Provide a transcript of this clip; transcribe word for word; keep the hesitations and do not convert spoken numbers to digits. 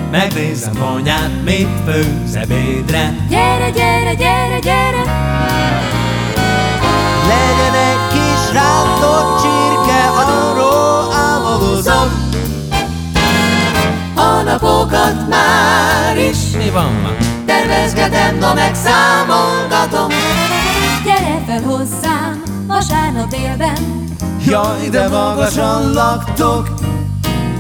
megnézem anyát, mit főz ebédre. Gyere, gyere, gyere, gyere! Legyen egy kis rántott csirke, arról álmodozom. A napokat már is Mi van ma? tervezgetem, no megszámolgatom. Gyere fel hozzám vasárnap délben, Jaj, de magasan laktok,